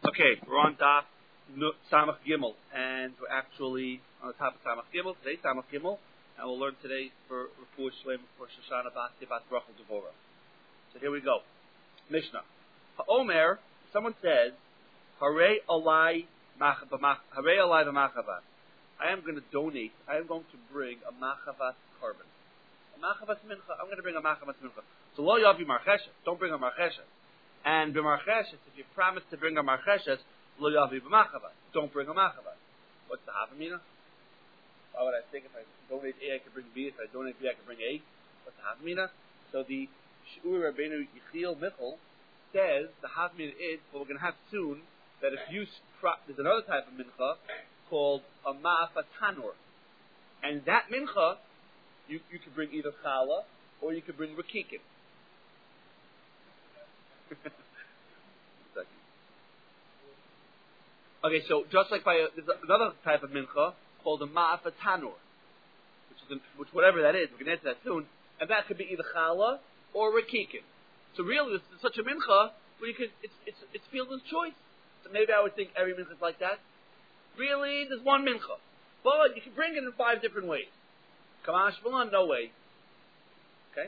Okay, we're on Daf Samach Gimel, and we're actually on the top of Samach Gimel. Today, Samach Gimel, and we'll learn today for Refuah Shlem for Shoshana Basti Bas Rachel Devora. So here we go. Mishnah. Ha'omer, someone says, Harei alai b'machavat. I am going to donate, I am going to bring a machavat carbon. A machavat mincha, I'm going to bring a machavat mincha. So lo yavi marcheshet, don't bring a marcheshet. And b'marcheshet, if you promise to bring a marcheshet, lo yavi b'machavat, don't bring a machavat. What's the havamina? Why would I think if I donate A, I can bring B, if I donate B, I can bring A? What's the havamina? So the Sh'ur Rabbeinu Yechiel Michal says, the havamina is, what we're going to have soon, that if you, there's another type of mincha called a ma'afat tanur. And that mincha, you could bring either challah, or you could bring rakikin. Okay, so just like there's another type of mincha called a ma'afat tanur, which whatever that is, we're going to answer that soon, and that could be either challah or rakikin. So really, this is such a mincha where you could, it's fielder's choice. So maybe I would think every mincha is like that. Really, there's one mincha, but you can bring it in 5 different ways. Kamash Shmuel, no way. Okay.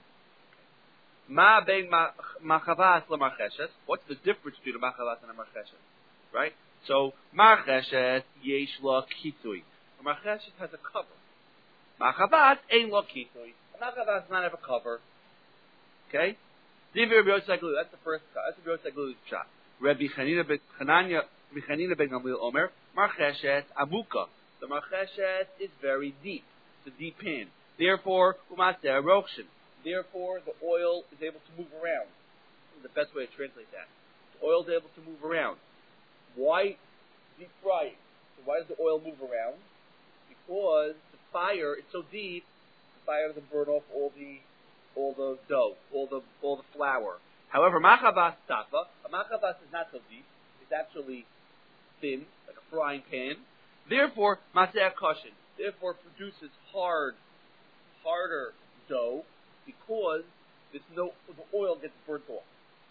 Ma bein machavat lemarcheshet. What's the difference between a machavat and a marcheshet? Right? So, marcheshet yesh la kitui. A marcheshet has a cover. Machavat ein la kitui. A machavat does not have a cover. Okay? Divir b'yoseglu. That's the first. That's the b'yoseglu's shot. Rabbi Chanina ben Gamliel Omer marcheshet amuka. The marcheshet is very deep. It's a deep pan. Therefore, umaser rokshin. Therefore, the oil is able to move around. This is the best way to translate that. The oil is able to move around. Why deep frying? So why does the oil move around? Because the fire is so deep, the fire doesn't burn off all the dough, all the flour. However, machavas tafa, a machavas is not so deep. It's actually thin, like a frying pan. Therefore, maser koshin. Therefore, produces harder dough. Because the oil gets burnt off.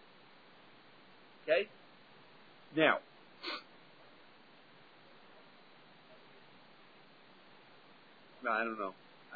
Okay? Now, no, I don't know.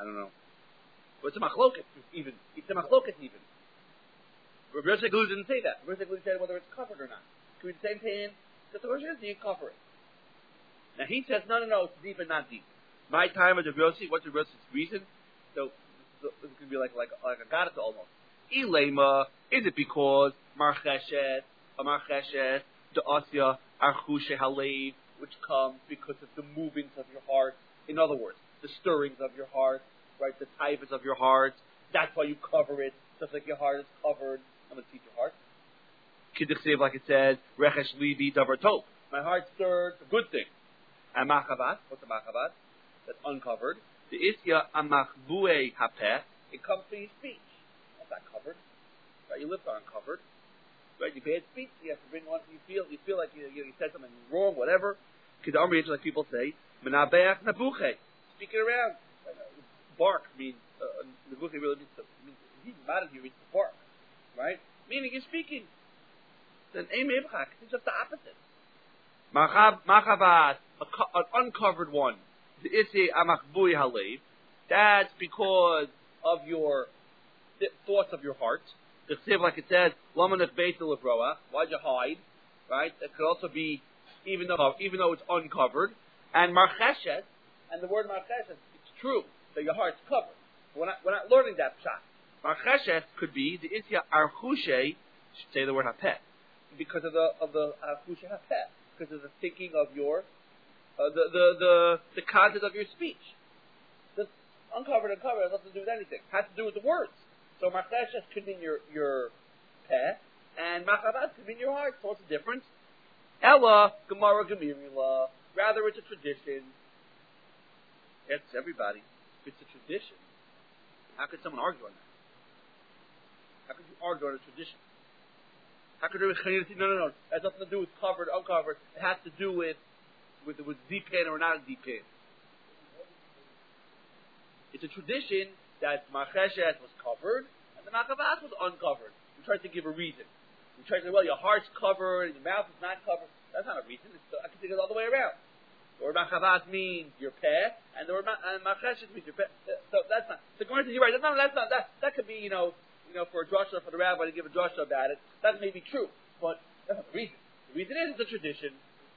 But it's a machloket even. It's a machloket even. Rabbi Yosef Gluz didn't say that. Rabbi Yosef Gluz said whether it's covered or not. Can we the same pan? Because the Rosh didn't cover it. Now he says, no, it's deep and not deep. My time as Rabbi Yosef, what's Rabbi Yosef's reason? So it's going to be like a gadata almost. Ilema, is it because marcheshet, the asya, archushe halev, which comes because of the movements of your heart. In other words, the stirrings of your heart, right? The taivas of your heart. That's why you cover it, just like your heart is covered. I'm going to teach your heart. Kidduch like it says, rechesh livi davar tov. My heart stirred, a good thing. And machavat, what's a machavat? That's uncovered. The isya amachbue hapeh, it comes from your speech. That's not covered. Right? Your lips aren't covered. Right? Your bad speech, you have to bring one. You feel like you said something wrong, whatever. Kedamri, like people say, menabeach nabuche, speaking around. Bark means nabuche really means he's mad at you means to bark, right? Meaning you're speaking. Then emebchak, it's just the opposite. Machavat, an uncovered one. The isi amachbui halev. That's because of your thoughts of your heart. The chsiv, like it says, lamanach beitul lebroa. Why'd you hide? Right. That could also be even though it's uncovered. And marcheshet, and the word marcheshet, it's true that your heart's covered. We're not learning that pshat. Marcheshet could be the isya archushe. Should say the word hapeh because of the archushe hapeh, because of the thinking of your the content of your speech. This uncovered and covered has nothing to do with anything. It has to do with the words. So marcheshet could mean your peh, and machavat could mean your heart. So what's the difference? Ella gemara gemirila. Rather, it's a tradition. It's everybody. If it's a tradition, how could someone argue on that? How could you argue on a tradition? How could there be no? It has nothing to do with covered, uncovered. It has to do with deep pan or not a deep pan. It's a tradition that marcheshet was covered and the machavat was uncovered. We tried to give a reason. You try to say, well, your heart's covered and your mouth is not covered. That's not a reason. I can think of it all the way around. The word machavas means your peh, and the word macheshes means your peh. So that's not. So Gemara says, you're right. That's not. That could be, for a drasha for the rabbi to give a drasha about it. That may be true, but that's not the reason. The reason is it's a tradition.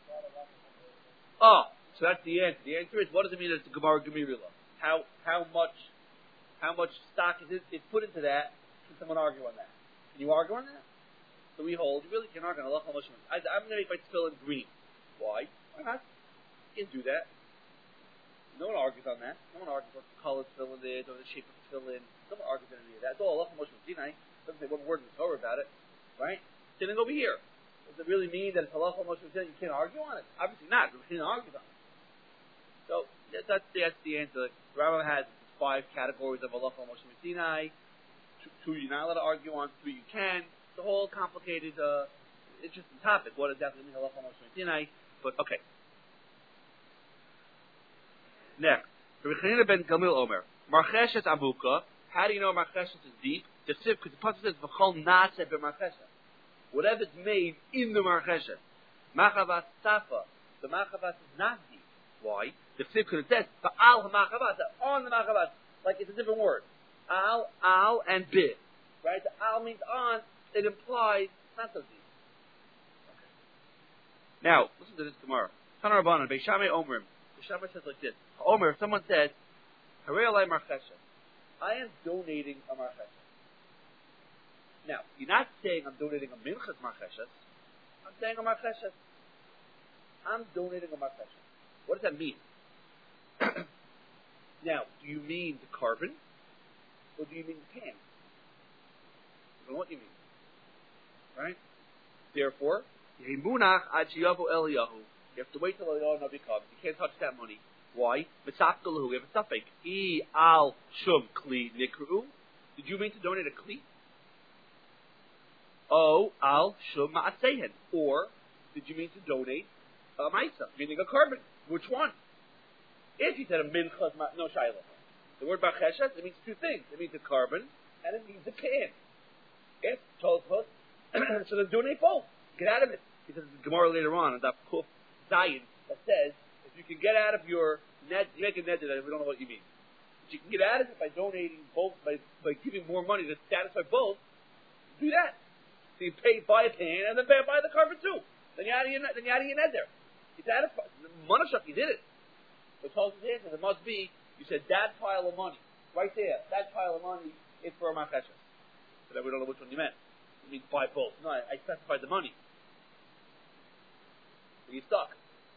Oh, so that's the answer. The answer is, what does it mean that it's a Gemara Gemirila? How much stock is put into that? Can someone argue on that? Can you argue on that? So we hold, you really can't argue on Allah. I'm going to make my tefillin green. Why? Why not? You can't do that. No one argues on that. No one argues what the color tefillin is or the shape of tefillin. No one argues on any of that. It's all Allah Moshe Sinai. Doesn't say one word in the Torah about it. Right? Sitting over here. Does it really mean that it's Allah Moshe Sinai? You can't argue on it? Obviously not. You can't argue on it. So that's the answer. The Rambam has 5 categories of Allah Moshe Sinai. 2 you're not allowed to argue on. 3 you can. It's a whole complicated, interesting topic. What exactly means Allah Moshe Sinai? But okay. Next, Rechanina ben Gamil Omer, Marcheshes Amuka. How do you know Marcheshes is deep? The Siv, because the pasuk says V'chol Nase b'Marcheshes. Whatever's made in the Marcheshes. Machavas Safa. The Machavas is not deep. Why? The Siv could have said V'al HaMachavas, on the Machavas, like it's a different word. Al, and Bid. Right? The Al means on. It implies not so deep. Okay. Now, listen to this tomorrow. Tanar Rabbanan, Beishamei Omrim. Beishamei says like this. Omer, if someone says, Harei alai marcheshes, I am donating a marcheshes. Now, you're not saying I'm donating a minchas marcheshes. I'm saying a marcheshes. I'm donating a marcheshes. What does that mean? Now, do you mean the carbon? Or do you mean the can? I don't know what you mean. Right? Therefore, Yemunach ad sheyavu Eliyahu. You have to wait till Eliyahu Navi comes. You can't touch that money. Why? Mitzapkalahu. We have a suffix. I al shum kli nikru. Did you mean to donate a kli? O al shum ma'asehen. Or did you mean to donate a maisa, meaning a carbon? Which one? If you said a minchas, no shayla. The word bacheshes, it means 2 things. It means a carbon and it means a can. If Tosfos, so then donate both. Get out of it. Because there's a Gemara later on that Kuf Zayin that says if you can get out of your net, you make a net that we don't know what you mean. But you can get out of it by donating both, by giving more money to satisfy both. Do that. So you buy a pan and then buy the carbon too. Then you're out of your net there. You satisfied. Monashach, you did it. So Tosfos answers, it must be. You said that pile of money right there. That pile of money is for a macheshes. But we don't know which one you meant. You mean buy both. No, I specified the money. So you're stuck.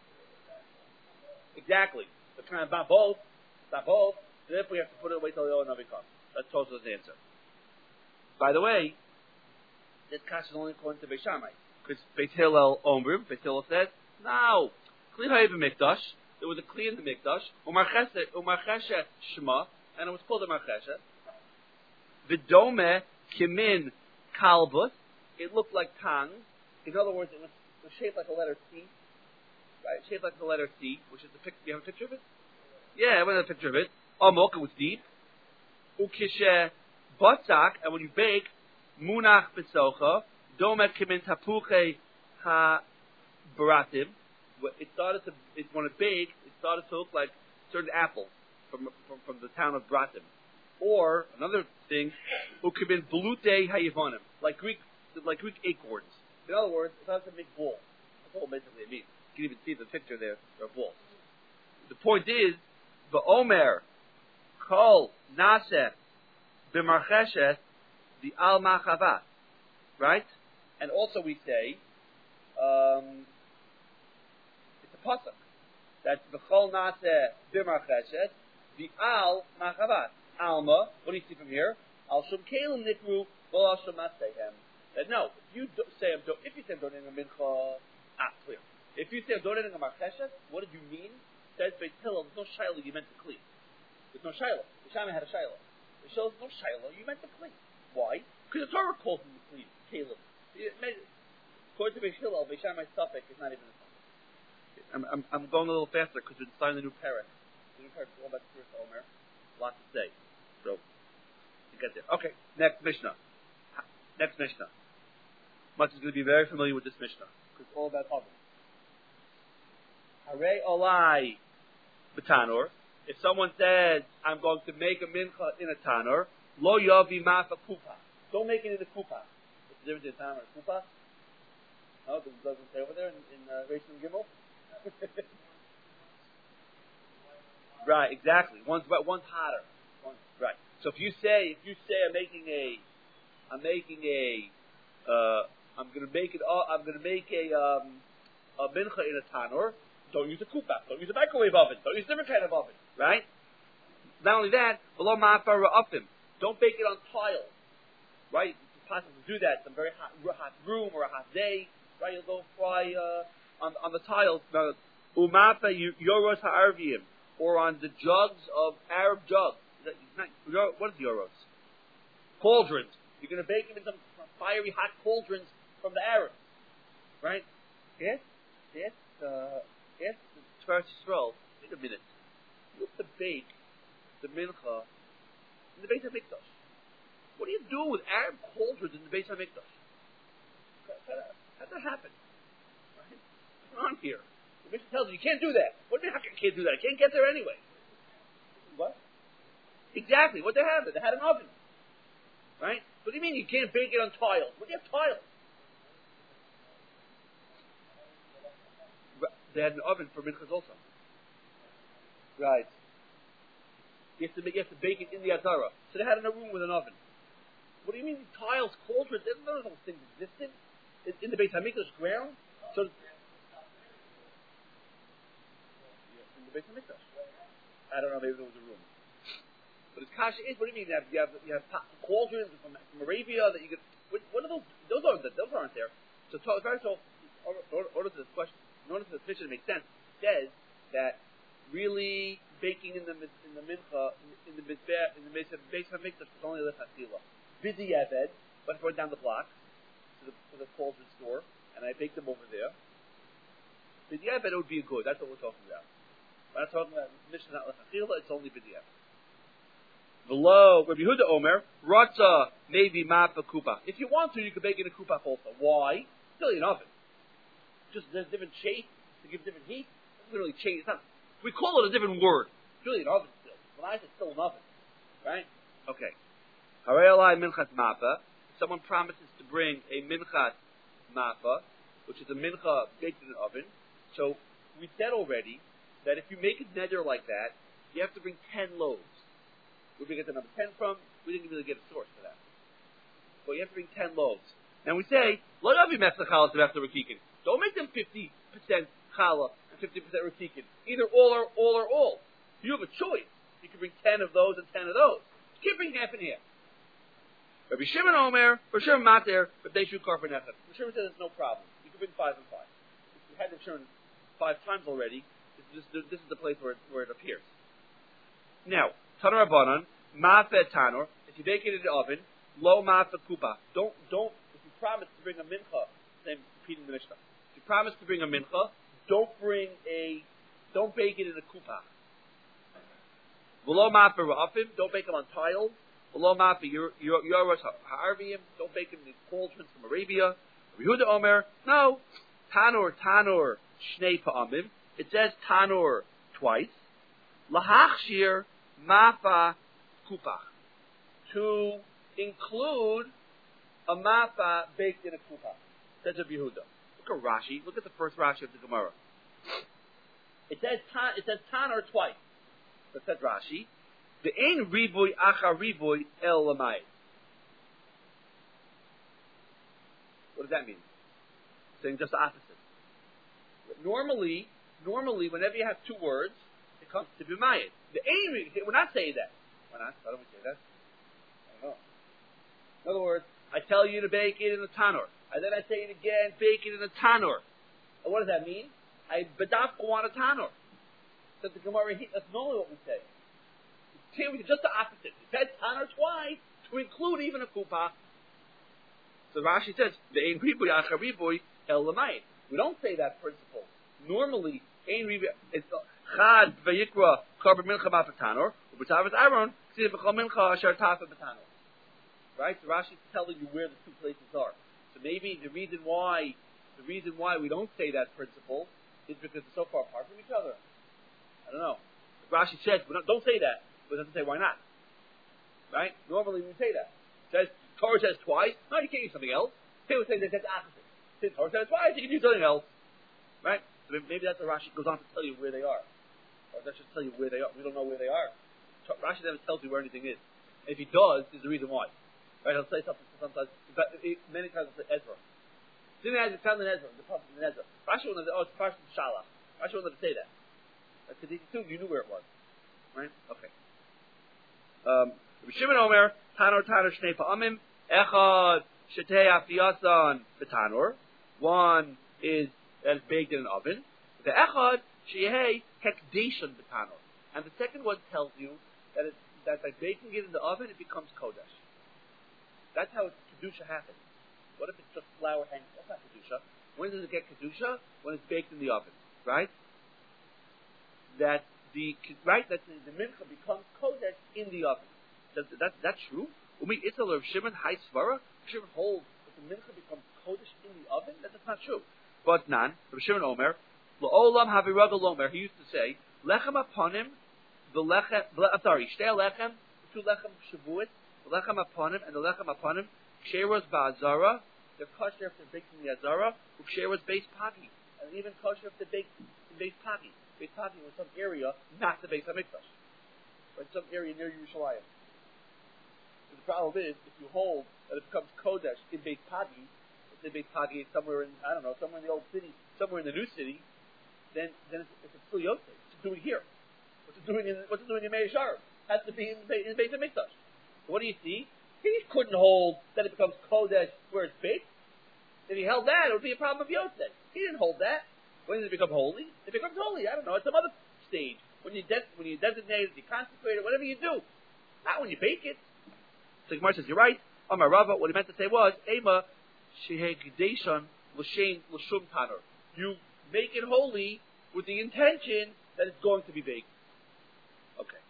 Exactly. So trying to buy both. Not both. So therefore we have to put it away till the Eliyahu Navi comes. That's Tosfos' answer. By the way, this kasha is only according to Beis Shammai. Because Beis Hillel Omrim, Beis Hillel says, no. Kli ha'ev mikdash. There was a kli in the mikdash. Umarcheshe shema. And it was called a marcheshe. V'dome kimin kalbus. It looked like tongue. In other words, it was shaped like a letter C. Right? Shaped like the letter C, which is the picture. Do you have a picture of it? Yeah, I went to a picture of it. Amok, it was deep. Ukishe batzak, and when you bake, munach besocha, domet kimin tapuche ha baratim. When it baked, it started to look like certain apples from the town of Bratim. Or another thing, ukibin blute hayivonim, like Greek acorns. In other words, it started to make balls. That's all basically it means. You can even see the picture there. There are balls. The point is, the Omer kol naseh b'marcheshes the al machavat, right? And also we say. Pasuk. That's the chol naseh b'marcheshes, the al machavat. Alma, what do you see from here? Al shum kelim nikru, v'al al shum masehem. That no, if you say I'm donating a mincha, clear. If you say I'm donating a marcheshes, what did you mean? Says Beis Hillel, there's no shiloh, you meant the kli. There's no shiloh. The Shammai had a shiloh. The shiloh, there's no shiloh, you meant the kli. Why? Because the Torah calls him the kli, kelim. According to Beis Hillel, Beis Shammai's suffix is not even a I'm going a little faster because we're starting the new parak. The new parak is all about the first Omer. A lot to say. So, to get there. Okay, next Mishnah. Much is going to be very familiar with this Mishnah. Because it's all about oven. Hare olai b'tanor. If someone says, I'm going to make a mincha in a tanor, lo yavi mafa kupa. Don't make it in a kupa. What's the difference in tanor and kupa? No, it doesn't say over there in Rishon Gimel. Right, exactly. One's hotter. Right. So if you say I'm going to make a mincha in a tanor, don't use a kupa, don't use a microwave oven, don't use a different kind of oven, right? Not only that, below ma'afar ra'afim, don't bake it on tiles, right? It's possible to do that. Some very hot room or a hot day, right? You'll go fry on the tiles. Umafa yoros ha'arviyim, or on the jugs of Arab jugs. What is yoros? Cauldrons. You're going to bake them in some fiery hot cauldrons from the Arabs, right? Yes. Yes, the Tveras Yisrael, wait a minute. You have to bake the mincha in the Beis HaMikdash. What do you do with Arab cauldrons in the Beis HaMikdash? How did that happen? Right? What's on here? The Mishnah tells you can't do that. What do you mean, how can you do that? I can't get there anyway. What? Exactly. What they had? They had an oven. Right? What do you mean you can't bake it on tiles? What do you have tiles? They had an oven for minchas also. Right. You have to bake it in the Azara. So they had in a room with an oven. What do you mean tiles, cauldrons? None of those things existed in the Beis HaMikdash ground. So in the Beis HaMikdash. I don't know. Maybe there was a room. But it's kasha is. What do you mean? You have cauldrons from Arabia that you could. What are those? Those aren't there. So first of all, order to this question. In order for the Mishnah to make sense, it says that really baking in the mincha in the Beis HaMikdash was only lechatchila. B'diavad, but if I went down the block to the cauldron store and I baked them over there, b'diavad it would be good. That's what we're talking about. We're not talking about Mishnah not lechatchila. It's only b'diavad. Below Rabbi Yehuda Omer, Ratza maybe mafa kupa. If you want to, you could bake in a kupa also. Why? Still in an oven. Just there's different shape to give different heat. It doesn't really change. It's not. We call it a different word. It's really an oven still. When I say it's still an oven, right? Okay. Harei minchat mafa. Someone promises to bring a minchat mafa, which is a mincha baked in an oven. So we said already that if you make a neder like that, you have to bring 10 loaves. Where did we get the number 10 from? We didn't really get a source for that. But you have to bring 10 loaves. And we say, lo yavi mefzach chalas after rekikin. Don't make them 50% challah and 50% rafikin. Either all or all. You have a choice. You can bring 10 of those and 10 of those. You can't bring half and half. Rabbi Shimon Omer, Rabbi Shimon Mater, but they shoot karfen echad. Rabbi Shimon says it's no problem. You can bring 5 and 5. We had Rabbi Shimon 5 times already. This is the place where it appears. Now, Tanur Rabbanan, Mafe Tanur. If you bake it in the oven, lo Mafe Kupa. Don't. If you promise to bring a mincha, same repeating the Mishnah. If you promise to bring a mincha, don't bake it in a kupa. V'lo Mafe Ra'afim. Don't bake them on tiles. V'lo Mafe Yoros Ha'arviyim. Don't bake them in cauldrons from Arabia. Yehuda Omer. No. Tanur Shnei Pa'amim. It says Tanur twice. Lahachshir Mafa Kupach. To include a mafa baked in a kupach. Says Rabbi Yehuda. Look at Rashi. Look at the first Rashi of the Gemara. It says Tanur twice. That says Rashi. The ein riboy acha riboy el lamay. What does that mean? Saying just the opposite. Normally, whenever you have two words, it comes to be mayit. The ein, we're not saying that. Why not? Why don't we say that? I don't know. In other words, I tell you to bake it in a tanur, and then I say it again, bake it in a tanur. And what does that mean? I bedavka want a tanur. That's the Gemara. That's normally what we say. It's just the opposite. It said tanur twice to include even a kupa. So Rashi says the ein riboy acha riboy el lamayit. We don't say that principle. Normally, ein riboy it's chad vayikra karban mincha b'tanur u'b'tavis Aaron ksiv b'chol mincha asher tafa b'tanur. Right? So Rashi is telling you where the two places are. So So maybe the reason why we don't say that principle is because it's so far apart from each other. I don't know. Rashi says, don't say that, but it doesn't say why not. Right? Normally we say that. Torah says twice, no, you can't use something else. People say that's opposite. Since Torah says twice, you can use something else. Right? So maybe that's what Rashi goes on to tell you where they are. Or that should tell you where they are. We don't know where they are. Rashi never tells you where anything is. And if he does, there's a reason why. Right? He'll say something sometimes. Many times he'll say Ezra. Didn't have found in Ezra, the prophet in Ezra. Rashi wanted to, it's Parshat Shalach. Rashi wanted to say that. Because he assumed you knew where it was. Right? Okay. Rabbi Shimon Omer, Tanor Shnei Pa'amim, Echad Shetei Afiyasan B'Tanor. One is that is baked in an oven. The Echad Shehei Hekdeshon B'Tanor. And the second one tells you that by baking it in the oven, it becomes Kodesh. That's how Kedusha happens. What if it's just flour hanging? That's not Kedusha. When does it get Kedusha? When it's baked in the oven. Right? That the mincha becomes Kodesh in the oven. That's true? Umi Itzel of Shimon High Svara, Shimon holds that the mincha becomes Kodesh in the oven? That's not true. But Nan, Rabbi Shimon Omer, La'olam Haviragel Omer, he used to say, Lechem Aponim, Shtei Lechem, two Lechem Shavuot, the Lechem Aponim, and the Lechem Aponim, Ksheros Ba'azara, they're kosher if they're baked in the Azara, Ksheros Beis Pagi, and even kosher if they're baked in Beis Pagi. Beis Pagi was some area, not the Beis HaMikdash, but some area near Yerushalayim. The problem is, if you hold that it becomes Kodesh in Beis Pagi, if the Beis Pagi is somewhere in, I don't know, somewhere in the old city, somewhere in the new city, then it's a full Yosef. What's it doing here? What's it doing in Meir Sharim? Has to be in Beis HaMikdash. So what do you see? He couldn't hold that it becomes Kodesh where it's baked. If he held that, it would be a problem of Yosef. He didn't hold that. When does it become holy? It becomes holy. I don't know. It's some other stage. When you designate it, you consecrate it, whatever you do. Not when you bake it. So Gemara says, you're right. Amar Rava, what he meant to say was, Ema shehegdeshon l'shem l'shum tanor. You make it holy with the intention that it's going to be baked. Okay.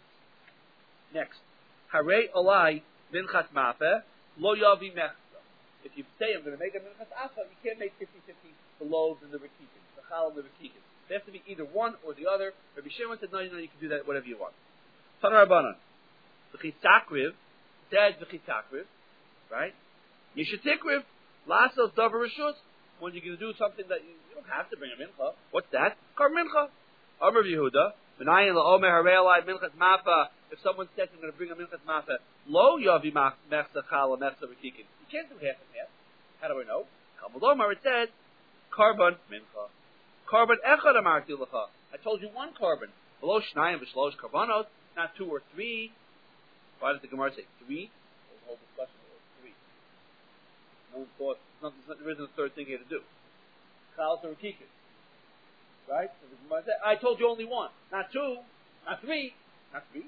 Next. Harei olai minchas mafeh lo yavi mechza. If you say I'm going to make a minchas afa, you can't make 50-50 the loaves and the rikikim, the chal and the rikikim. They have to be either one or the other. Rabbi Shimon said, no, you can do that whatever you want. Tanar Rabbanan. V'chitakriv, said v'chitakriv, right? Yishatikriv, lasos davar rishus. When you're going to do something that you don't have to bring a mincha. What's that? Kar mincha. Amar Yehuda, v'nayin la'omer harei alai minchas mafa. If someone says I'm going to bring a minchas mafa, lo yavi mechza chal mechza rikikim. You can't do half and half. How do I know? Talmud Omar, it says, Karban mincha. Karban echad amarti lecha. I told you one carbon. Below shnayim v'shlosh karbanos, not two or three. Why does the Gemara say three? The whole discussion was three. No one thought there isn't a third thing here to do. Chalas or kikin. Right? So the Gemara said, I told you only one, not two, not three, not three.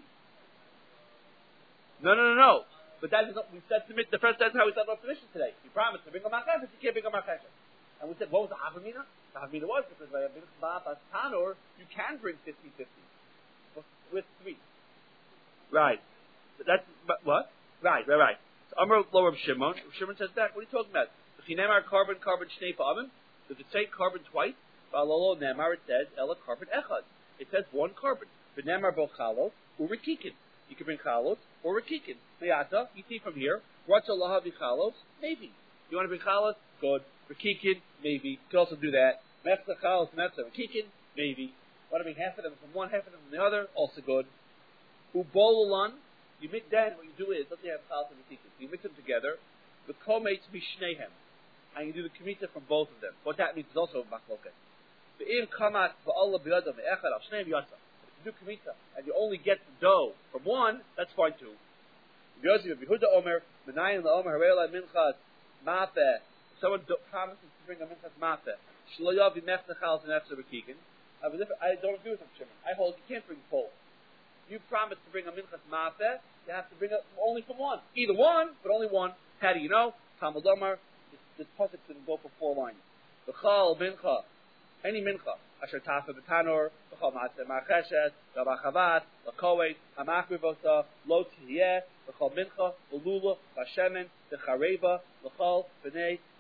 No. But that is we said to the first that's how we said our tradition today. You promised to bring a machashet, you can't bring a machashet. And we said, what was the Havamina? The Havamina was because by a minchas tanor, you can bring 50-50 with three. Right. That's what? Right. So Amar lo Reb Shimon. Reb Shimon says that. What are you talking about? V'chinemar carbon shnei pa'amim. Does it say carbon twice? V'alolo nemar, it says ela carbon echad. It says one carbon. V'nemar bo chalos u'rikikin. You can bring chalos or rikikin. Le'ata, you see from here. Ratza lahavi chalos, maybe. You want to bring chalos? Good. Rikikin, maybe. You can also do that. Mechza chalos, mechza rikikin, maybe. Want to bring half of them from one, half of them from the other? Also good. Ubololan, you mix that, what you do is, let's say you have chalos and rikikin. You mix them together. The komates b'shneihem. And you do the kmitza from both of them. What that means is also machloket. Ve'im kamat ba'allah b'yadam ve'echad al shneim yasa. Do kmitza, and you only get the dough from one, that's fine too. Yehuda Omer, Menayin la'omer harei minchas mafeh. Someone promises to bring a minchas mafeh. Shlo yavi mechza chalas and efzer b'kikin. I don't agree with him, Shimon. I hold you can't bring both. You promise to bring a minchas mafeh, you have to bring it only from one. Either one, but only one. How do you know? Talmud Omar, this pasuk didn't go for 4 lines. V'chal mincha, any mincha. Asher tafa b'tanor, v'chol matzeh ma'cheshet, v'achavat, v'koet, ha'makrivosa, lo tihiyeh, v'chol mincha, v'lula, v'shemen, v'chareva, v'chol, v'nei,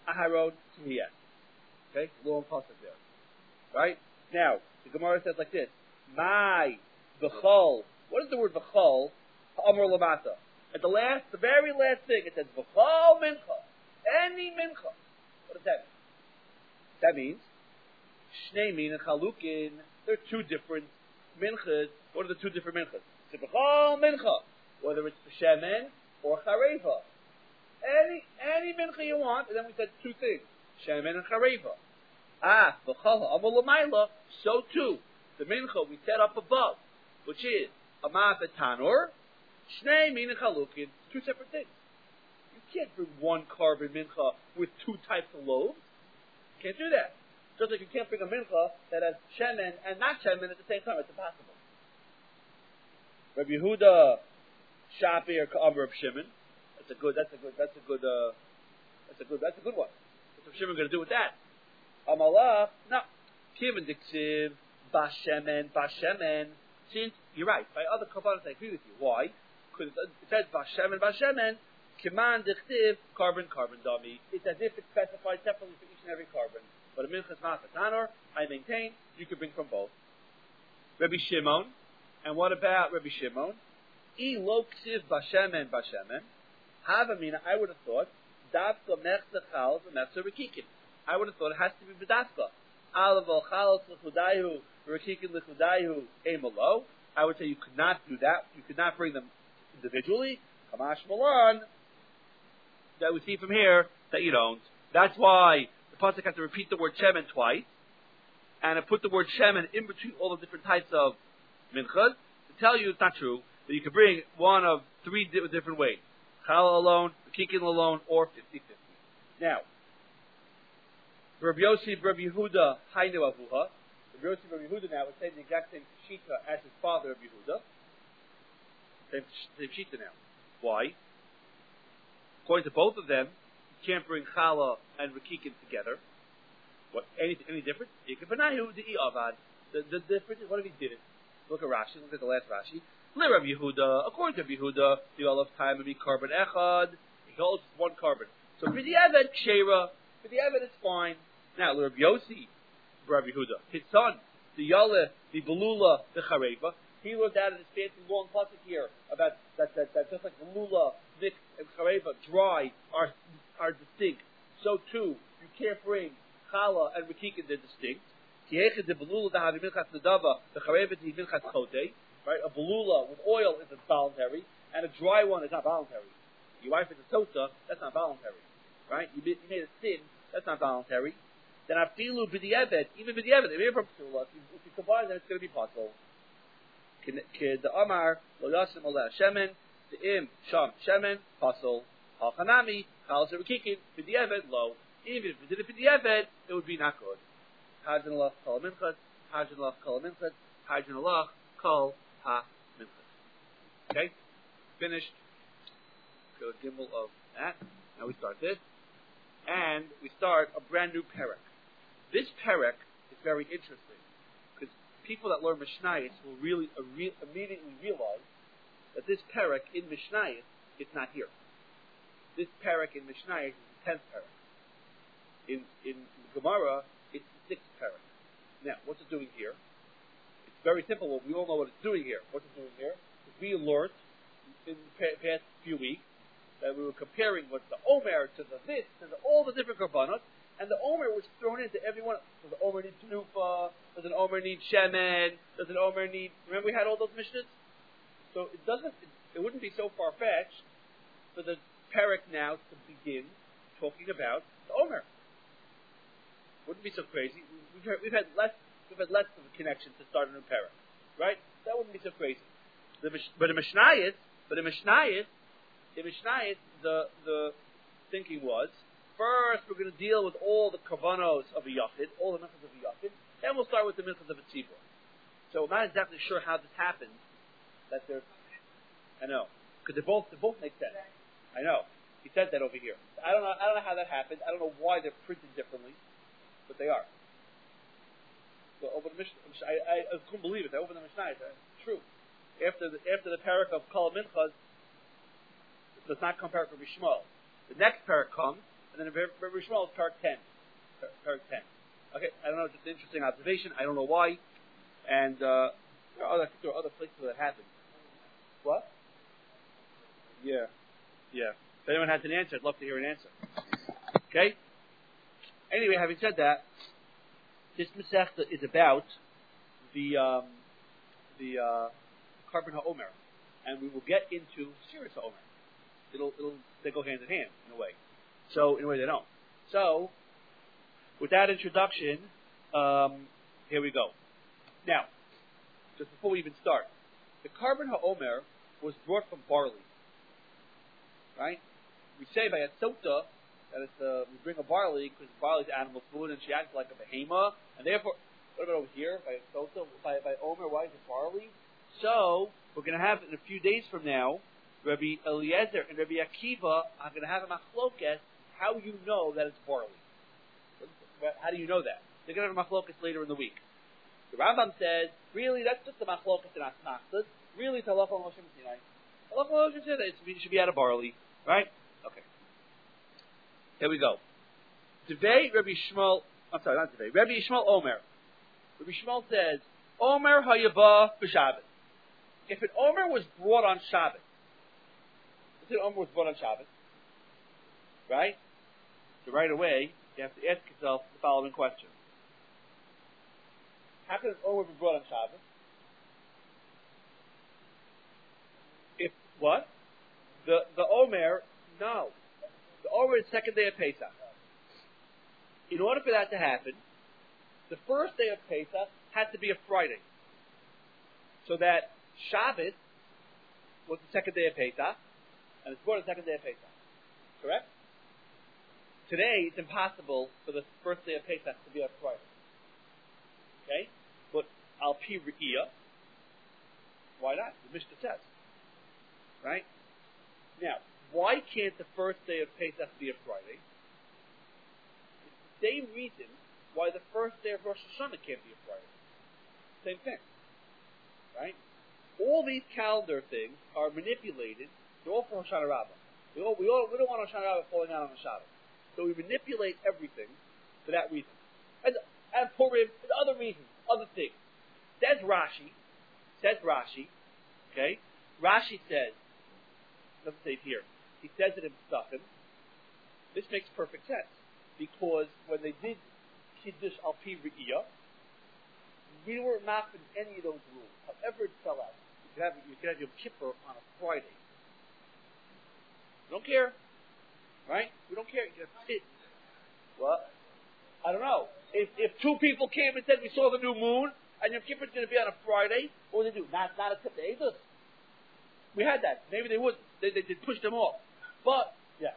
Aharon Tehiyah. Okay, law and pasuk there. Right now, the Gemara says like this: My v'chol. What is the word v'chol? Amar lamata. At the very last thing, it says v'chol mincha. Any mincha. What does that mean? That means shnei min and chalukin. They're two different minchas. What are the two different minchas? It's v'chol mincha. Whether it's b'shemen or chareva. Any mincha you want, and then we said two things: shemen and chareva. V'chol amar l'mayla. So too, the mincha we set up above, which is a ma'at tanur, shnei min and chalukin, two separate things. You can't bring one carbon mincha with two types of loaves. You can't do that. Just like you can't bring a mincha that has shemen and not shemen at the same time. It's impossible. Rabbi Yehuda Shapi or Ka'amr of Shimon. That's a good one. What's Shimon going to do with that? Amalach, no. Kivin diksiv bashemen. Since you're right, by other kabbalas I agree with you. Why? Because it says bashemen. Kiman diksiv carbon dummy. It's as if it's specified separately for each and every carbon. But a minchas ma'atanor, I maintain you can bring from both. Rabbi Shimon, and what about Rabbi Shimon? I lo ksiv bashemen. Havamina, I would have thought dafka mechza chal v'mechza rekikin. I would have thought it has to be b'dafka. Alav al chalos l'chudayu rekikin l'chudayu emalo. I would say you could not do that. You could not bring them individually. Kamash malan. That we see from here that you don't. That's why the pasuk has to repeat the word shemen twice, and it put the word shemen in between all the different types of minchas to tell you it's not true that you could bring one of three different ways: challah alone, kikin alone, or 50-50. Now, Rabbi Yossi, Rabbi Yehuda, Hainu Avuha. Rabbi Yossi, Rabbi Yehuda now would say the exact same shita as his father, Rabbi Yehuda. Same shita now. Why? According to both of them, you can't bring challah and rekikin together. What? Any different? The difference is what if he did it? Look at Rashi. Look at the last Rashi. Rabbi Yehuda, according to Rabbi Yehuda, the all of time would be carbon echad. He holds one carbon. So for the evet kshera, for the evet it's fine. Now Rabbi Yossi, Rabbi Yehuda, his son, the yaleh, the belula, the chareva, he wrote out in his fancy long pasuk here about that just like belula, mixed, and chareva dry are distinct. So too you can't bring challah and rekikin, they're distinct. The belula the chareva right? A belula with oil is voluntary, and a dry one is not voluntary. Your wife is a sosa, that's not voluntary, right? You made a sin, that's not voluntary. Then afilu b'di'evet, even b'di'evet, if you combine them, it's going to be possible. The amar lo yasim oleh shemen, the im sham shemen pasol halchanami chalas rekikin b'di'evet lo. Even if we did it b'di'evet, it would be not good. Hajin alach kol minchas, hajin alach kol minchas, hajin alach kol ha minchas. Okay, finished. Go gimel of that. Now we start this, and we start a brand new perek. This perek is very interesting because people that learn Mishnayos will really immediately realize that this perek in Mishnayos is not here. This perek in Mishnayos is the 10th perek. In Gemara, it's the 6th perek. Now, what's it doing here? It's very simple. We all know what it's doing here. What's it doing here? We learned in the past few weeks that we were comparing what's the Omer to the this, to all the different Karbanos, and the Omer was thrown into every one. Does the Omer need Tanufa? Does an Omer need Shemen? Does an Omer need... Remember we had all those Mishnahs? So it wouldn't be so far-fetched for the Perek now to begin talking about the Omer. Wouldn't be so crazy. We've had less of a connection to start a new Perek, right? That wouldn't be so crazy. But in Mishnayos, the thinking was, first we're going to deal with all the kavanos of a yachid, all the minchas of a yachid, then we'll start with the minchas of a tzibur. So I'm not exactly sure how this happened. That they're, I know, because they both make sense. I know. He said that over here. I don't know how that happened. I don't know why they're printed differently, but they are. So over the Mishnah, I couldn't believe it. I opened the Mishnah. It's true. After the parak of Kol Minchas, does not come parak of Shmuel. The next parak comes, and then Rabbi Shmuel is Perk 10. Perk 10. Okay, I don't know, it's just an interesting observation. I don't know why. And I think there are other places where that happens. What? Yeah. If anyone has an answer, I'd love to hear an answer. Okay? Anyway, having said that, this Masechta is about the Carbon HaOmer. And we will get into Shiras HaOmer. They go hand in hand, in a way. So, in a way they don't. So, with that introduction, here we go. Now, just before we even start, the Carbon HaOmer was brought from barley. Right? We say by a sota that we bring a barley because barley is animal food and she acts like a behemoth, and therefore, what about over here? By a sota, by Omer, why is it barley? So, we're going to have in a few days from now, Rabbi Eliezer and Rabbi Akiva are going to have a machloket how you know that it's barley. How do you know that? They're going to have a machloket later in the week. The Rambam says, really, that's just a machloket in Asmachtas. Really, it's halacha Moshe Sinai. Halacha Moshe Sinai, it should be out of barley. Right? Okay. Here we go. Today, Rabbi Yishmael Omer. Rabbi Yishmael says, Omer hayaba b'Shabbat. If an Omer was brought on Shabbat, let's say an Omer was brought on Shabbat, right? So right away, you have to ask yourself the following question. How can an Omer be brought on Shabbat? If, what? The Omer, no. The Omer is the second day of Pesach. In order for that to happen, the first day of Pesach had to be a Friday. So that Shabbos was the second day of Pesach, and it's brought the second day of Pesach. Correct? Today, it's impossible for the first day of Pesach to be a Friday. Okay? But Al Pi Re'iyah, why not? The Mishnah says. Right? Now, why can't the first day of Pesach be a Friday? It's the same reason why the first day of Rosh Hashanah can't be a Friday. Same thing. Right? All these calendar things are manipulated. They're all for Hoshana Rabbah. We don't want Hoshana Rabbah falling out on the Shabbat. So we manipulate everything for that reason. And Purim, and other reasons, other things. Says Rashi, okay? Rashi says, let's say it here. He says it in Pesachim. This makes perfect sense because when they did Kiddush Al Pi Re'iyah, we weren't mapping any of those rules. However, it fell out. You could have Yom Kippur on a Friday. We don't care, right? We don't care. You have it. What? I don't know. If two people came and said we saw the new moon and Yom Kippur is going to be on a Friday, what would they do? Not accept the Eidos. We had that. Maybe they wouldn't. They pushed them off. But, yeah.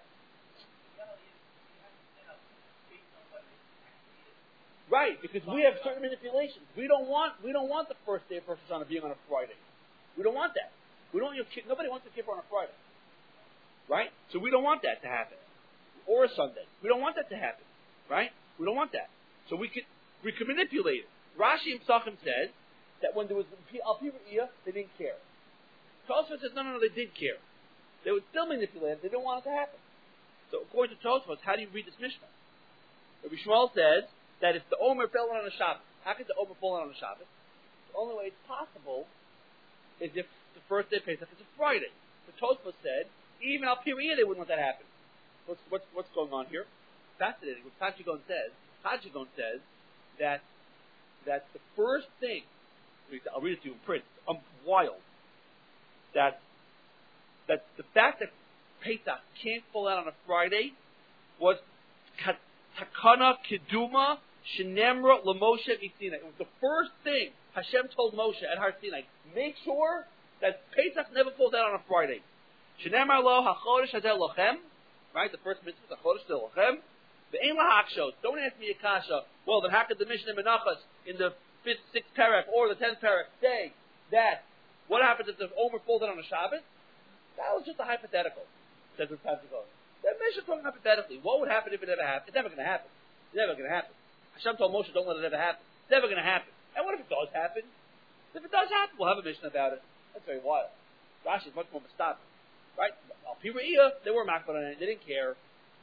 Right, because we have certain manipulations. We don't want the first day of Rosh Hashanah being on a Friday. We don't want that. Nobody wants to Kippur on a Friday. Right? So we don't want that to happen. Or a Sunday. We don't want that to happen. Right? We don't want that. So we could manipulate it. Rashi in Pesachim says that when there was Al Pi Re'iyah, they didn't care. Tosfos says, no, they did care. They would still manipulate it. They didn't want it to happen. So according to Tosfos, how do you read this Mishnah? Rabbi Shmuel says that if the Omer fell on a Shabbat, how could the Omer fall on a Shabbat? The only way it's possible is if the first day of Pesach is a Friday. The Tosfos said, even Al Pi Re'iyah, they wouldn't let that happen. What's going on here? Fascinating. What Tachigon says that the first thing, I'll read it to you in print, wild, that the fact that Pesach can't fall out on a Friday was Takana Keduma Shenemra LaMoshe Sinai. It was the first thing Hashem told Moshe at Har Sinai. Make sure that Pesach never falls out on a Friday. Shenemra Lo HaChodesh Hazeh Lochem. Right, the first mitzvah, the Chodesh Hazeh Lochem. The Ein LaHakshos. Don't ask me a kasha. Well, then how could the Mishnah Menachos in the 5th, 6th parak or the 10th parak say that? What happens if the Omer falls out on a Shabbat? That was just a hypothetical, says the Tachigon. That Mishnah talking hypothetically. What would happen if it ever happened? It's never going to happen. It's never going to happen. Hashem told Moshe, don't let it ever happen. It's never going to happen. And what if it does happen? If it does happen, we'll have a Mishnah about it. That's very wild. Rashi is much more mistaken. Right? Al Pi Re'iyah, they were makbar on it. They didn't care.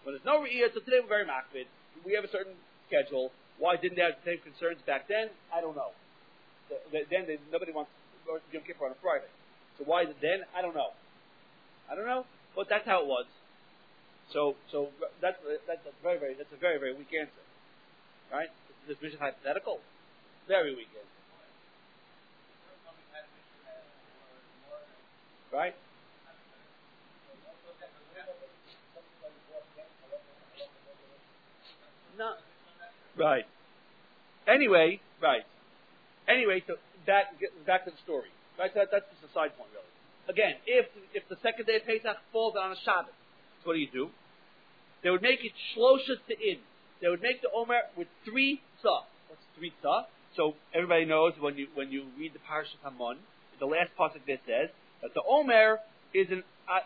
When there's no Re'iyah, so today we're very makbid. We have a certain schedule. Why didn't they have the same concerns back then? I don't know. Nobody wants Yom Kippur on a Friday. So why is it then? I don't know. But that's how it was. So that's a very weak answer, right? This mission hypothetical, very weak answer, right? No, right. Anyway, so that back to the story, right? So that's just a side point, really. Again, if the second day of Pesach falls on a Shabbat, so what do? They would make it shlosha te'in. They would make the Omer with 3 tzah. What's 3 tzah? So everybody knows when you read the Parashat Hamon, the last pasuk there says that the Omer is an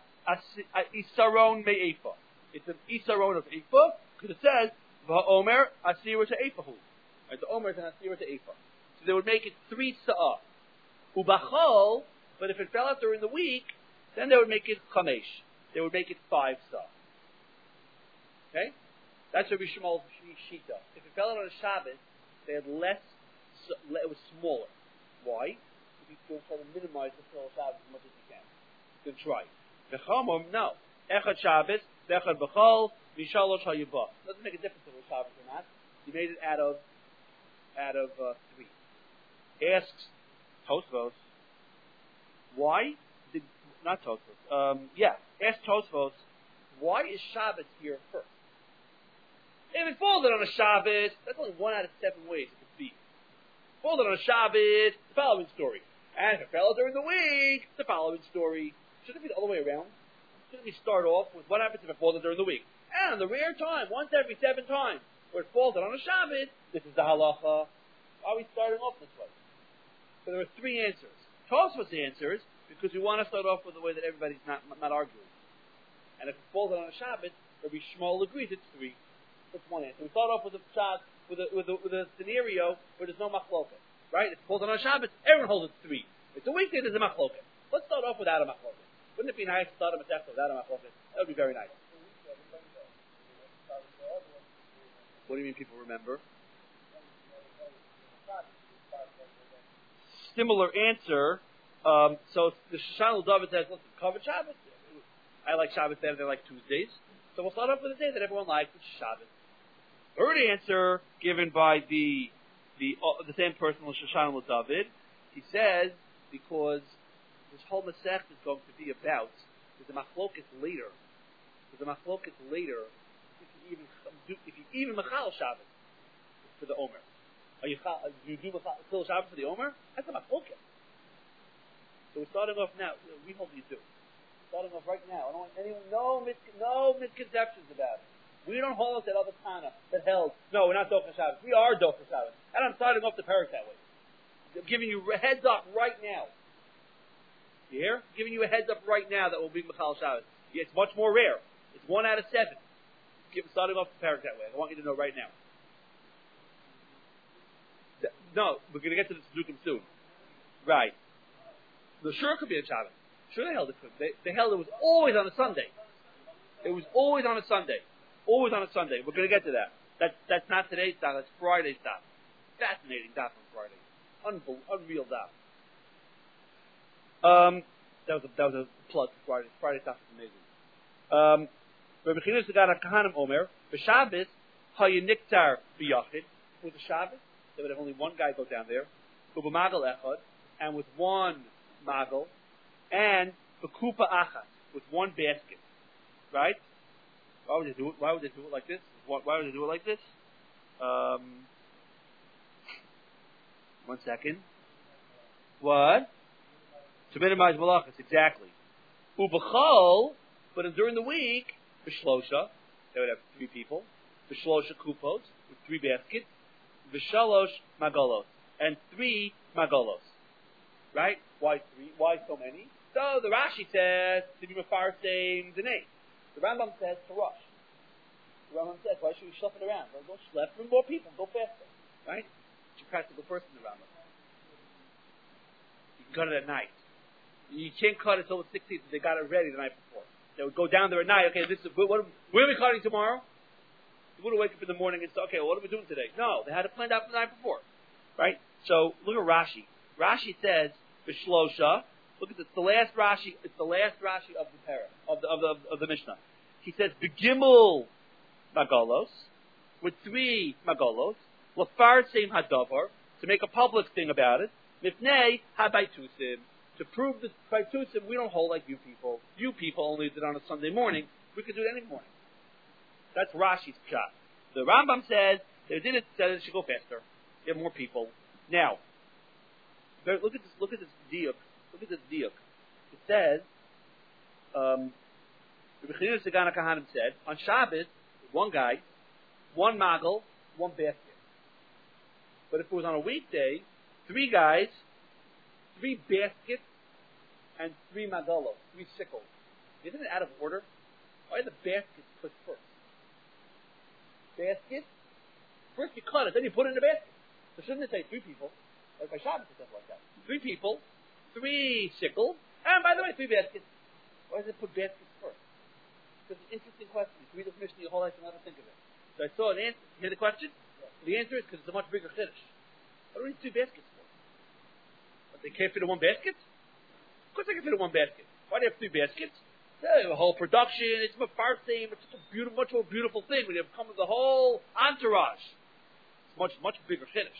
isaron me'efa. It's an isaron of efa because it says va'omer asira te'efahu. Right, the Omer is an asira te'efa. So they would make it 3 tzah. Ubachol, but if it fell out during the week, then they would make it chamesh. They would make it 5 tzah. Okay? That's Rabbi Shmuel's shita. If it fell out on a Shabbos, they had less, it was smaller. Why? Because you try to minimize the fill of Shabbos as much as you can. You can try. The Chomom, no. Echad Shabbos, Echad B'chol, Mishalosh HaYubah. Doesn't make a difference if it was Shabbos or not. You made it out of 3. Asks Tosfos, why did, not Tosfos, ask Tosfos, why is Shabbos here first? If it falls on a Shabbos, that's only 1 out of 7 ways it could be. Falls on a Shabbos, the following story. And if it fell during the week, the following story. Shouldn't it be the other way around? Shouldn't we start off with what happens if it falls during the week? And the rare time, once every 7 times, where it falls on a Shabbos, this is the halacha. Why are we starting off this way? So there are 3 answers. Tosfos answers because we want to start off with the way that everybody's not arguing. And if it falls on a Shabbos, Rabbi Shmuel agrees it's 3. That's one answer. We start off with a scenario where there's no machloket, right? If it falls on a Shabbos, everyone holds it 3. If it's a weekday, there's a machloket. Let's start off without a machloket. Wouldn't it be nice to start a Masechta without a machloket? That would be very nice. What do you mean people remember? Similar answer. So the Shoshan David says, listen, cover Shabbos. I like Shabbos better than I like Tuesdays. So we'll start off with a day that everyone likes, which is Shabbos. Third answer given by the same person, Shoshan David, he says because this whole Masech is going to be about there's a machloket later. If you even machal Shabbos for the Omer. Do you do machal Shabbos for the Omer? That's a machloket. So we're starting off now. We hope you do. Starting off right now. I don't want no misconceptions about it. We don't hold that other Tana that held. No, we're not Docher Shabbos. We are Docher Shabbos, and I'm starting off the parak that way. I'm giving you a heads up right now. You hear? I'm giving you a heads up right now that will be Machal Shabbos. Yeah, it's much more rare. It's 1 out of 7. Starting off the parak that way. I want you to know right now. No, we're going to get to the Tzedukim soon. Right. The sure could be a Shabbos. Sure they held it. They held it was always on a Sunday. It was always on a Sunday. Always on a Sunday. We're going to get to that. That's not today's daf. That's Friday's daf. Fascinating daf on Friday. Unreal daf. That was a plug for Friday. Friday's daf is amazing. Rabbi Chinuch Sagan HaKahanim Omer b'Shabbos hayiniktar b'yachid. With the Shabbos, they would have only one guy go down there. U'b'magal echad, and with one magal, and b'kupa achas, with one basket. Right? Why would they do it? Why would they do it like this? Why would they do it like this? 1 second. What? To minimize malachas, exactly. Ubachol, but during the week, b'shlosha, they would have 3 people. B'shlosha kupos, with 3 baskets. B'shalosh magalos, and 3 magalos. Right? Why 3? Why so many? So the Rashi says to be mefarseim the name. The Rambam says to rush. The Rambam says, why should we schlep it around? Well, don't schlep, bring more people, go faster. Right? It's a practical person, the Rambam. You can cut it at night. You can't cut it until the 16th. They got it ready the night before. They would go down there at night. Okay, where are we cutting tomorrow? They wouldn't wake up in the morning and say, okay, well, what are we doing today? No, they had it planned out from the night before, right? So look at Rashi. Rashi says Bishlosha. Look at this. The last Rashi. It's the last Rashi of the para of the Mishnah. He says Begimel Magolos with 3 Magolos. Lafar Seim Hadavar to make a public thing about it. Mifnei Habaitusim to prove that Baitusim we don't hold like you people. You people only did it on a Sunday morning. We could do it any morning. That's Rashi's pshat. The Rambam says they did it so it should go faster. Get more people. Now, look at this. Look at this diuk. Look at this diuk. It says, the Bechirus Sagana Kahanim said on Shabbos, one guy, 1 magel, 1 basket. But if it was on a weekday, 3 guys, 3 baskets, and 3 magalos, 3 sickles. Isn't it out of order? Why are the baskets put first? Basket? First you cut it, then you put it in the basket. So shouldn't it say 3 people? Like by Shabbos and stuff like that. 3 people, 3 sickles, and by the way, 3 baskets. Why does it put baskets first? Because it's an interesting question. You read the Mishnah your whole life and never think of it. So I saw an answer. Hear the question? Yeah. The answer is because it's a much bigger chiddush. What do we need 2 baskets for? But they can't fit in 1 basket? Of course they can fit in 1 basket. Why do you have 3 baskets? The whole production, it's mafarsim, it's such a beautiful, much more beautiful thing when you have come with the whole entourage. It's much bigger chiddush.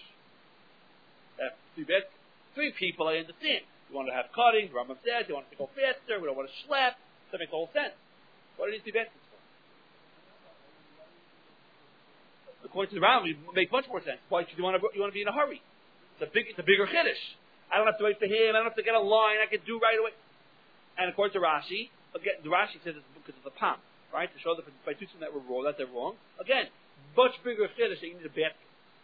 3 baskets. 3 people, I understand. You want to have cutting, the Rambam says, you want it to go faster, we don't want to schlep. That makes the whole sense. What do you need 3 baskets for? According to the Rambam, it makes much more sense. Why do you want to be in a hurry? It's a bigger chiddush. I don't have to wait for him, I don't have to get a line, I can do right away. And according to Rashi, again, the Rashi says it's because of the palm, right? To show the Baitusim that they're wrong. Again, much bigger chiddush that you need a basket.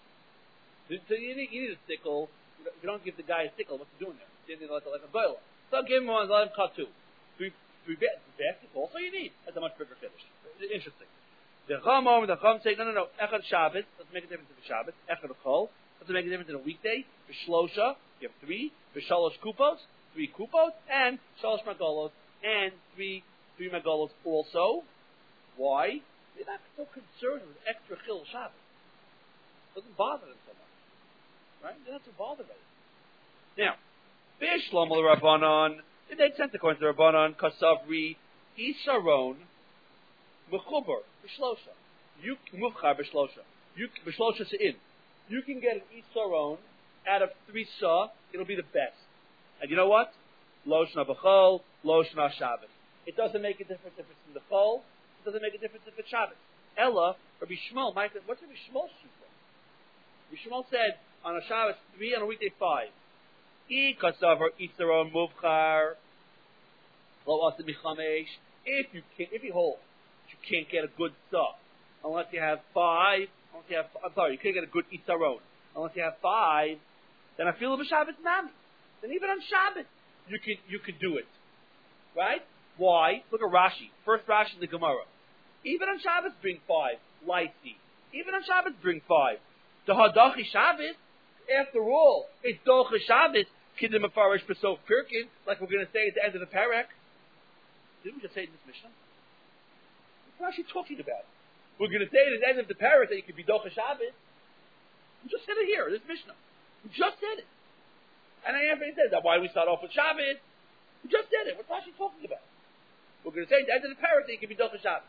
So you need a sickle. You don't give the guy a sickle. What's he doing there? You need like a boiler. So give him one. Let him cut 2. 3 baskets. Also, you need. That's a much bigger chiddush. Interesting. The Chum say no. Echad Shabbos. Let's make a difference in the Shabbos. Echad Chol. Let's make a difference in a weekday. B'Shlosha. You have 3. B'Shalosh Kupos. 3 Kupos and Shalosh Magolos and 3 Magolos also. Why? They're not so concerned with extra Chil Shabbos. It doesn't bother them so much. Right? They're not so bothered by it. Now, B'Shlomo Rabbanon, it makes sense according to the Rabbanon, Kasavri, Isaron, Mechuber, B'Shlosha. You Muvchar B'Shlosha. B'Shlosha Se'in. You can get an Isaron out of 3 Sa, it'll be the best. And you know what? Loshna b'chol, loshna Shabbos. It doesn't make a difference if it's in the chol. It doesn't make a difference if it's Shabbos. Ella, Rabbi Shmuel, what's Rabbi Shmuel's shita? Rabbi Shmuel said on a Shabbos 3, on a weekday 5. I kasavar itzaron muvchar lo asim michamesh. If you hold, you can't get a good stuff unless you have 5. You can't get a good itzaron unless you have 5. Then I feel a Shabbos nami. Then even on Shabbos, you could do it. Right? Why? Look at Rashi. First Rashi in the Gemara. Even on Shabbos bring 5. Laisi. Even on Shabbos bring 5. The Hadachi Shabbos, after all, it's Docha Shabbos, Kidim Afarish Besof Pirkin, like we're going to say at the end of the parak. Didn't we just say it in this Mishnah? What's Rashi talking about? We're going to say at the end of the parak that you could be Docha Shabbos. We just said it here, this Mishnah. We just said it. And I never said that. Why we start off with Shabbos? We just said it. What's Rashi talking about? We're going to say at the end of the parak that you can be Docha Shabbos.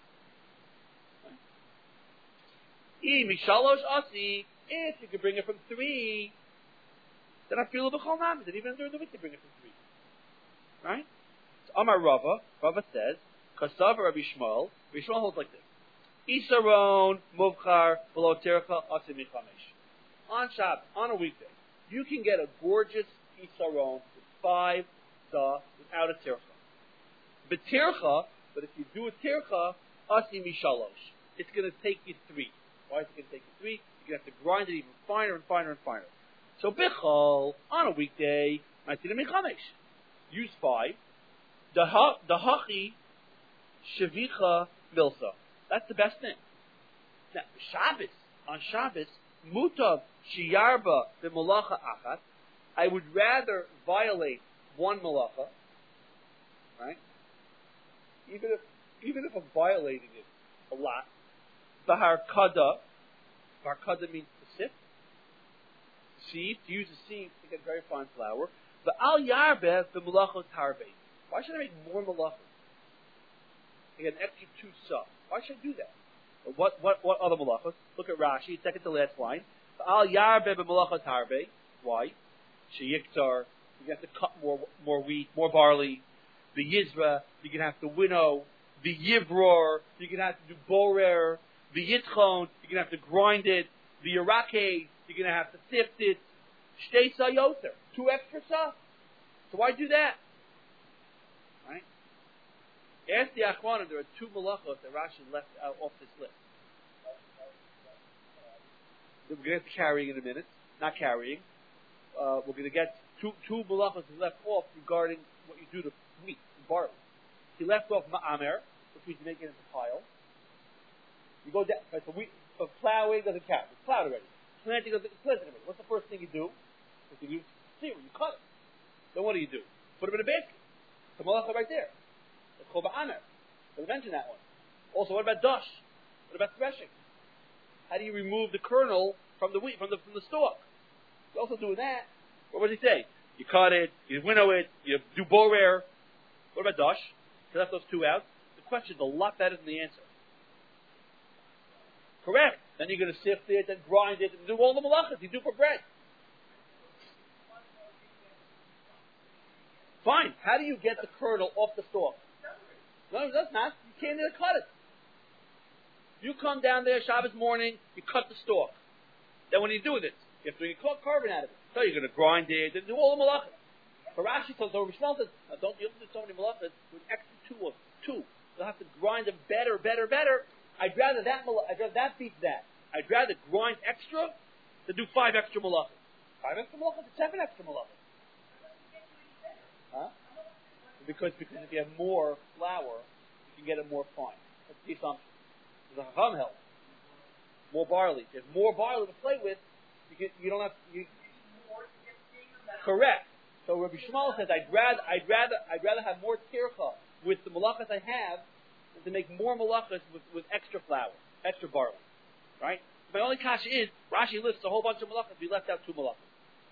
If you can bring it from 3, then I feel a b'chol nami. Then even during the week you bring it from 3. Right? So Amar Rava says, Kasav Rabbi Shmuel holds like this. Isaron, Muvchar, Below Tircha, Asim Michamesh. On Shabbos, on a weekday, you can get a gorgeous Isaron with 5 sa without a Tircha. But if you do a Tircha, Asim Mishalosh. It's going to take you 3. Why is it going to take you 3? You're going to have to grind it even finer and finer and finer. So Bichol, on a weekday, Ma'atina Michamesh. Use 5. The Hachi, Shavicha, Milsa. That's the best thing. Now, on Shabbos, Mutav, Shiyarba, the Malacha Achat, I would rather violate 1 Malacha, right? Even if even if I'm violating it a lot, Bahar Kada means to sift, sieve, to use a sieve to get very fine flour. The Al Yarbe, the Malachos Harbe. Why should I make more malachos? I get an extra 2 sa. Why should I do that? What other malachos? Look at Rashi, second to last line. The Al Yarbe, the Malachos Harbe. Why? Sheyiktar, you have to cut more wheat, more barley. The Yizra, you're going to have to winnow. The Yivror, you're going to have to do borer. The Yitchon, you're going to have to grind it. The Yerake, you're going to have to sift it. Shtei sa yoter, 2 extra sa. So why do that? Right? Ask the Achronim, there are 2 malachos that Rashi left out off this list. We're going to get to carrying in a minute. Not carrying. We're going to get two malachos left off regarding what you do to wheat and barley. He left off ma'amer, which means you make it into pile. You go down, right, so plowing doesn't count. It's plowed already. Planting doesn't planted already. What's the first thing you do? You cut it. Then what do? Put them in a basket. The malacha right there. It's called ma'amer. We'll mention that one. Also, what about dash? What about threshing? How do you remove the kernel from the wheat, from the stalk? You're also doing that. What does he say? You cut it, you winnow it, you do borer. What about dash? You left those 2 out. The question's a lot better than the answer. Correct. Then you're going to sift it and grind it and do all the malachas you do for bread. Fine. How do you get the kernel off the stalk? No, that's not. You can't even cut it. You come down there Shabbos morning, you cut the stalk. Then what do you do with it? You have to get carbon out of it. So you're going to grind it and do all the malachas. For Rashi tells over Shmuel says, don't you have to do so many malachas with extra 2. You'll have to grind them better. I'd rather that beats that. I'd rather grind extra than do 5 extra malachas. 5 extra malachas, 7 extra malachas. Huh? Because if you have more flour, you can get it more fine. That's the assumption. There's a Chacham help. More barley. If you have more barley to play with, you don't have. Correct. So Rabbi Shmuel says, I'd rather have more tircha with the malachas I have than to make more malachas with extra flour, extra barley. Right? My only kasha is Rashi lists a whole bunch of malachas. He left out 2 malachas.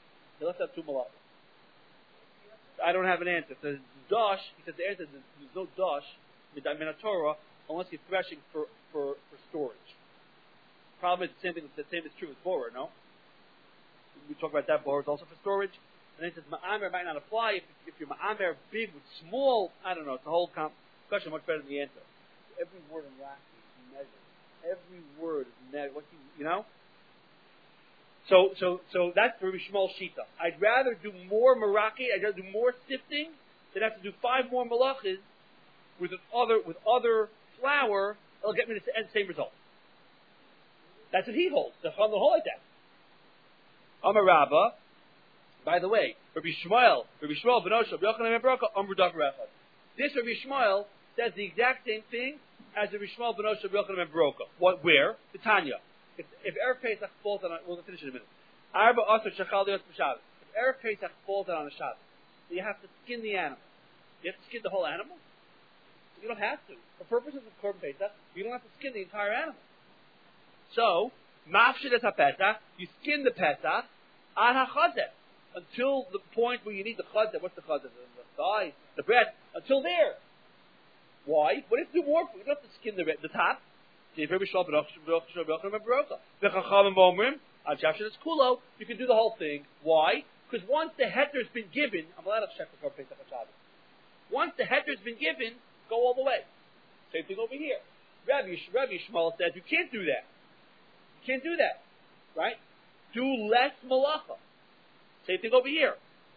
I don't have an answer. If there's dash, he says the answer is there's no dash in the Torah unless you're threshing for storage. Problem is the same is true with borer, no? We talk about that borer is also for storage. And then he says ma'amer might not apply if you're ma'amer big with small. I don't know. It's a whole question much better than the answer. Every word in Rashi is measured. Every word is measured. What you know? So that's Rabbi Shmuel's shita. I'd rather do more maraki. I'd rather do more sifting than have to do 5 more malachas with other flour. It'll get me the same result. That's what he holds. The Chacham hold like that. Amar Rabba. By the way, Rabbi Shmuel, Benosh, Rabbi Yochanan ben Baruch, Amru Davar Echad. This Rabbi Shmuel says the exact same thing as Rabbi Shmuel, Benosh, Rabbi Yochanan ben Baruch. What? Where? The Tanya. If Erev Pesach falls on, we'll finish in a minute. Arba Asar Shachal Yos B'Shabbos. If Erev Pesach falls on a Shabbos, you have to skin the animal. You have to skin the whole animal. You don't have to. For purposes of Korban Pesach, you don't have to skin the entire animal. So, Mafshid es HaPesach, you skin the Pesach ad HaChazeh. Until the point where you need the chazeh. What's the chazeh? The thigh, the breast. Until there. Why? What if you do more? You don't have to skin the top. You can do the whole thing. Why? Because once the heter's been given, I'm allowed to check the Korban Pesach Shabbos. Once the heter's been given, go all the way. Same thing over here. Rabbi Shmuel says you can't do that. You can't do that. Right? Do less malacha. Same thing over here.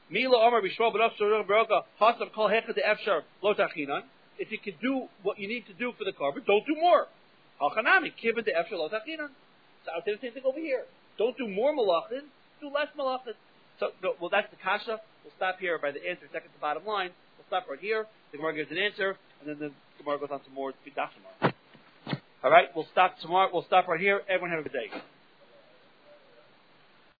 If you can do what you need to do for the carbon, don't do more. So I'll say the same thing over here. Don't do more malachas, do less malachas. So, well, that's the kasha. We'll stop here by the answer, second to bottom line. We'll stop right here. The Gemara gives an answer, and then the Gemara goes on to more daf tomorrow. All right, we'll stop tomorrow. We'll stop right here. Everyone have a good day.